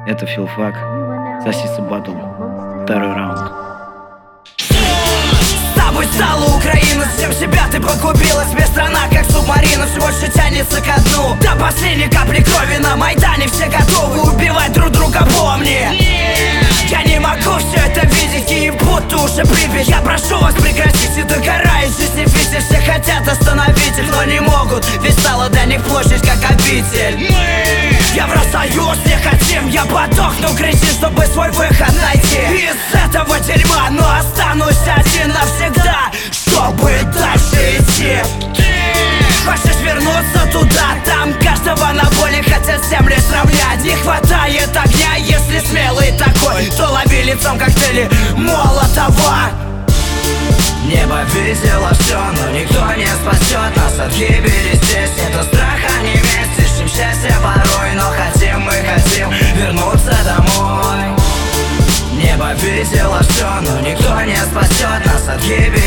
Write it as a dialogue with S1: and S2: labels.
S1: Это филфак, Сосиса Батл, второй раунд.
S2: С тобой стала Украина, всем себя ты погубилась. Вся страна как субмарина, все больше тянется ко дну. До последней капли крови на Майдане все готовы убивать друг друга, помни. Я не могу все это видеть, и будто уже Припять. Я прошу вас прекратить, и догорает жизнь в виде. Все хотят остановить их, но не могут, ведь стала для них площадь как обитель. Евросоюз не хотим, я подохну, кричи, чтобы свой выход найти из этого дерьма, но останусь один навсегда, чтобы дальше идти. Хочешь вернуться туда, там каждого на боли хотят земли сравнять. Не хватает огня, если смелый такой, то лови лицом коктейли Молотова. Небо видело все, но никто не спасет нас от гибели здесь. Нету страха, не весть, ищем счастье порой, но хотим вернуться домой. Небо видело все, но никто не спасет нас от гибели